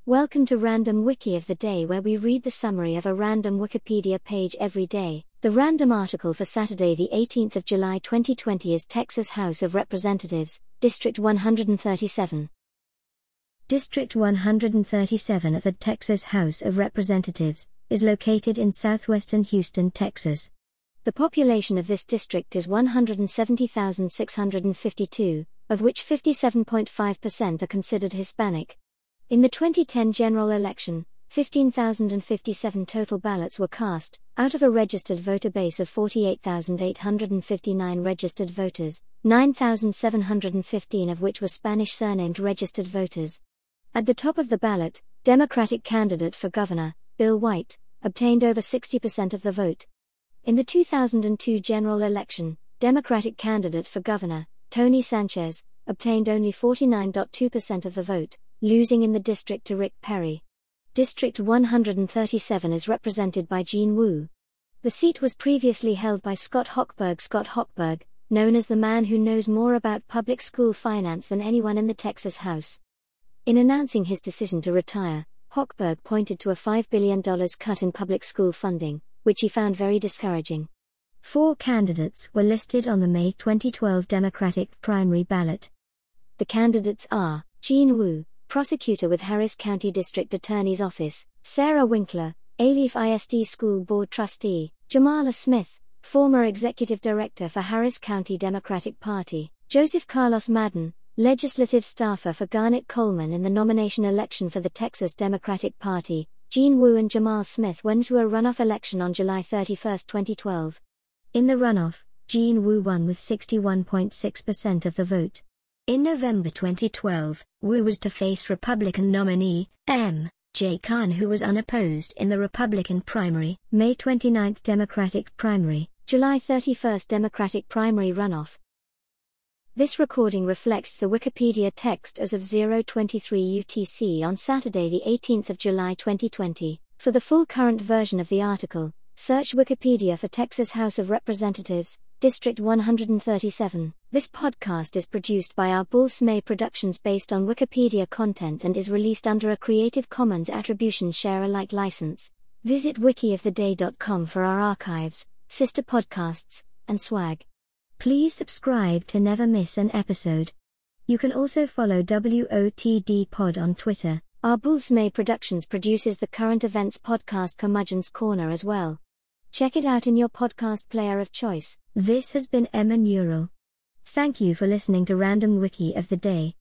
Welcome to Random Wiki of the Day, where we read the summary of a random Wikipedia page every day. The random article for Saturday the 18th of July 2020 is Texas House of Representatives, District 137. District 137 of the Texas House of Representatives is located in southwestern Houston, Texas. The population of this district is 170,652, of which 57.5% are considered Hispanic. In the 2010 general election, 15,057 total ballots were cast, out of a registered voter base of 48,859 registered voters, 9,715 of which were Spanish surnamed registered voters. At the top of the ballot, Democratic candidate for governor, Bill White, obtained over 60% of the vote. In the 2002 general election, Democratic candidate for governor, Tony Sanchez, obtained only 49.2% of the vote, losing in the district to Rick Perry. District 137 is represented by Gene Wu. The seat was previously held by Scott Hochberg. Scott Hochberg, known as the man who knows more about public school finance than anyone in the Texas House. In announcing his decision to retire, Hochberg pointed to a $5 billion cut in public school funding, which he found very discouraging. 4 candidates were listed on the May 2012 Democratic primary ballot. The candidates are Gene Wu, prosecutor with Harris County District Attorney's Office; Sarah Winkler, Alief ISD School Board Trustee; Jamala Smith, former Executive Director for Harris County Democratic Party; Joseph Carlos Madden, legislative staffer for Garnet Coleman in the nomination election for the Texas Democratic Party. Gene Wu and Jamal Smith went to a runoff election on July 31, 2012. In the runoff, Gene Wu won with 61.6% of the vote. In November 2012, Wu was to face Republican nominee, M.J. Khan, who was unopposed in the Republican primary, May 29 Democratic primary, July 31 Democratic primary runoff. This recording reflects the Wikipedia text as of 0:23 UTC on Saturday the 18th of July 2020. For the full current version of the article, search Wikipedia for Texas House of Representatives, District 137. This podcast is produced by our Bulls May Productions based on Wikipedia content and is released under a Creative Commons Attribution Share Alike license. Visit wikioftheday.com for our archives, sister podcasts, and swag. Please subscribe to never miss an episode. You can also follow WOTD Pod on Twitter. Our Bulls May Productions produces the current events podcast Curmudgeon's Corner as well. Check it out in your podcast player of choice. This has been Emma Neural. Thank you for listening to Random Wiki of the Day.